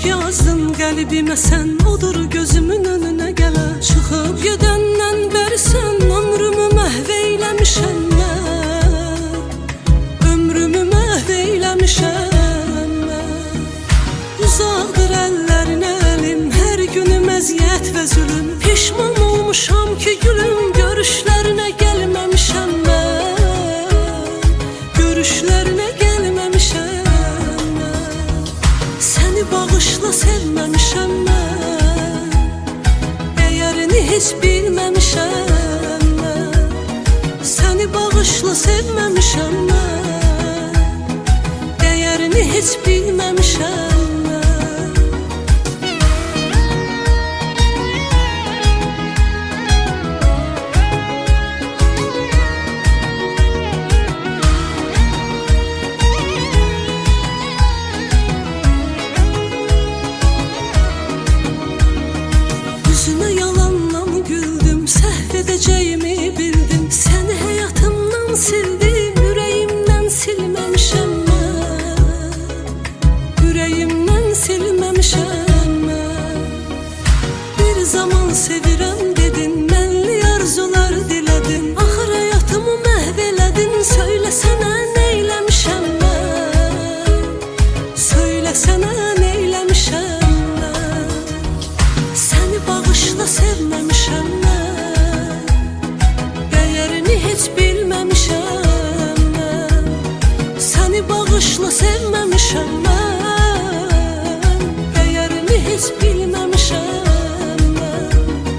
yazdın qəlbimə sən, odur gözümün önünə gələn. Çıxıb gedəndən bəri sən ömrümü məhv eyləmişəm mən, ömrümü məhv eyləmişəm mən. Uzaqdır əllərinə əlim, hər günüm əziyyət və zülüm. Peşman olmuşam ki gülüm, görüşlərinə gəlməmişəm mən, görüşlərinə gəlməmişəm mən. Səni bağışla sevməmişəm mən, dəyərini heç bilməmişəm mən. Səni bağışla sevməmişəm mən, dəyərini heç bilməmişəm mən. Üzünə yalandan güldüm, səhv edəcəyimi bildim. Səni həyatımdan sildim, ürəyimdən silməmişəm mən, ürəyimdən silməmişəm mən. Bir zaman sevirəm dedin, mənli arzular dilədin. Axır həyatımı məhv elədin, söyləsənə neyləmişəm mən, söyləsənə neyləmişəm mən. Səni bağışla sevməmişəm mən, dəyərini heç bilməmişəm mən. Səni bağışla sevməmişəm mən, dəyərini heç bilməmişəm mən.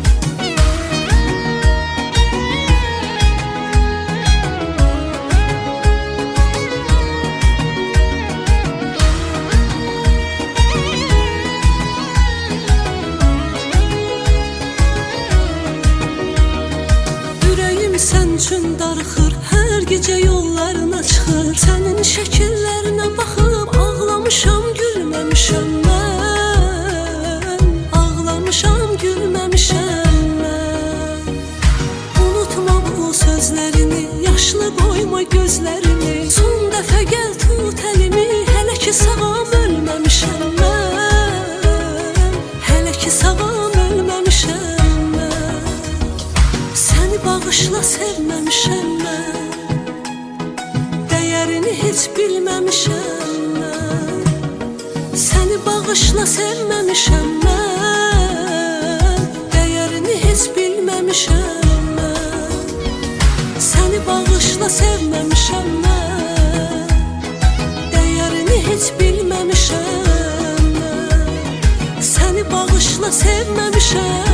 Sən üçün darıxır, hər gecə yollarına çıxır. Sənin şəkillərinə baxıb ağlamışam, gülməmişəm mən, ağlamışam, gülməmişəm mən. Unutma bu sözlərini, yaşlı qoyma gözlərini. Son dəfə gəl tut əlimi, hələ ki sağam ölməmişəm mən, hələ ki sağam ölməmişəm mən. Səni bağışla sevməmişəm mən, dəyərini heç bilməmişəm mən. Səni bağışla sevməmişəm mən, dəyərini heç bilməmişəm mən. Səni bağışla sevməmişəm mən, dəyərini heç bilməmişəm mən. Səni bağışla sevməmişəm.